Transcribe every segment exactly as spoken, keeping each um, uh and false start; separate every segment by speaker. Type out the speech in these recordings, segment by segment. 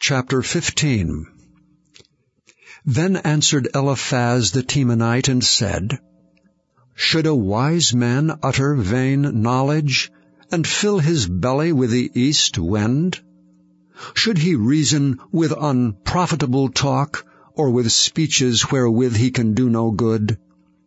Speaker 1: Chapter fifteen. Then answered Eliphaz the Temanite and said, Should a wise man utter vain knowledge, and fill his belly with the east wind? Should he reason with unprofitable talk, or with speeches wherewith he can do no good?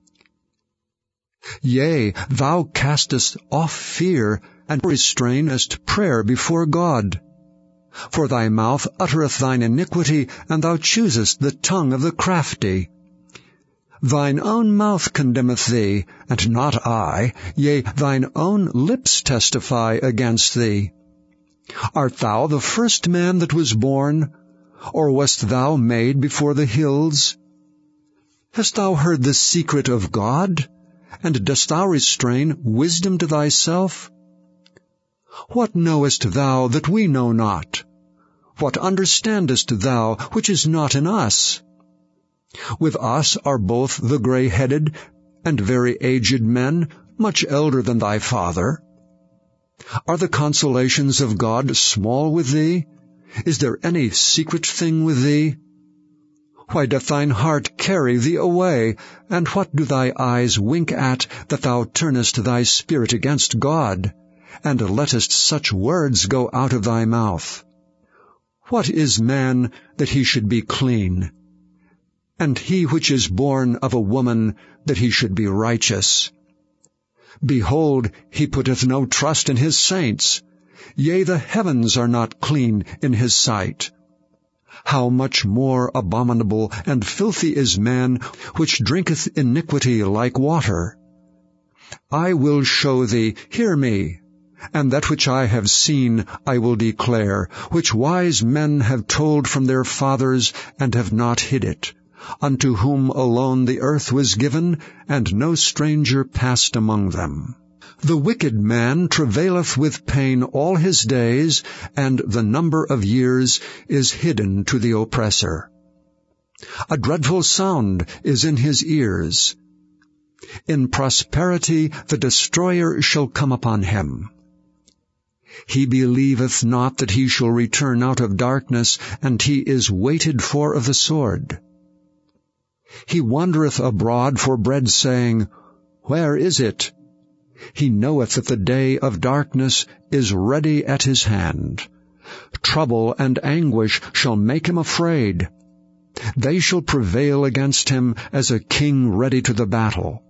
Speaker 1: Yea, thou castest off fear, and restrainest prayer before God. For thy mouth uttereth thine iniquity, and thou choosest the tongue of the crafty. Thine own mouth condemneth thee, and not I, yea, thine own lips testify against thee. Art thou the first man that was born, or wast thou made before the hills? Hast thou heard the secret of God, and dost thou restrain wisdom to thyself? What knowest thou that we know not? What understandest thou which is not in us? With us are both the grey-headed and very aged men, much elder than thy father. Are the consolations of God small with thee? Is there any secret thing with thee? Why doth thine heart carry thee away, and what do thy eyes wink at, that thou turnest thy spirit against God, and lettest such words go out of thy mouth? What is man that he should be clean? And he which is born of a woman that he should be righteous? Behold, he putteth no trust in his saints. Yea, the heavens are not clean in his sight. How much more abominable and filthy is man, which drinketh iniquity like water? I will show thee, hear me, and that which I have seen I will declare, which wise men have told from their fathers, and have not hid it, unto whom alone the earth was given, and no stranger passed among them. The wicked man travaileth with pain all his days, and the number of years is hidden to the oppressor. A dreadful sound is in his ears. In prosperity the destroyer shall come upon him. He believeth not that he shall return out of darkness, and he is waited for of the sword. He wandereth abroad for bread, saying, Where is it? He knoweth that the day of darkness is ready at his hand. Trouble and anguish shall make him afraid. They shall prevail against him as a king ready to the battle.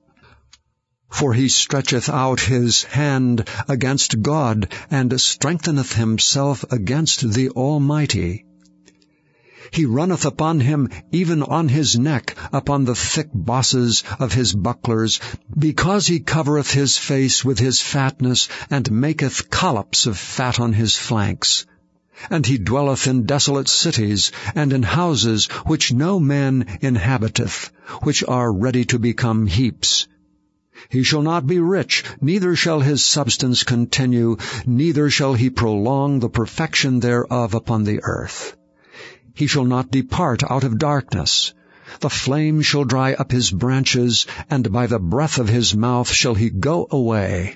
Speaker 1: For he stretcheth out his hand against God, and strengtheneth himself against the Almighty. He runneth upon him, even on his neck, upon the thick bosses of his bucklers, because he covereth his face with his fatness, and maketh collops of fat on his flanks. And he dwelleth in desolate cities, and in houses which no man inhabiteth, which are ready to become heaps. He shall not be rich, neither shall his substance continue, neither shall he prolong the perfection thereof upon the earth. He shall not depart out of darkness. The flame shall dry up his branches, and by the breath of his mouth shall he go away.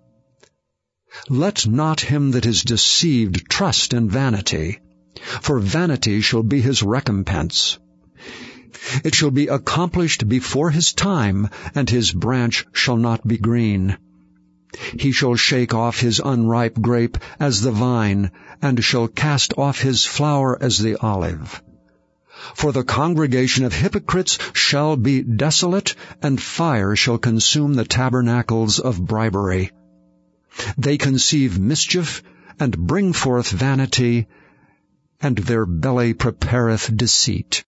Speaker 1: Let not him that is deceived trust in vanity, for vanity shall be his recompense. It shall be accomplished before his time, and his branch shall not be green. He shall shake off his unripe grape as the vine, and shall cast off his flower as the olive. For the congregation of hypocrites shall be desolate, and fire shall consume the tabernacles of bribery. They conceive mischief, and bring forth vanity, and their belly prepareth deceit.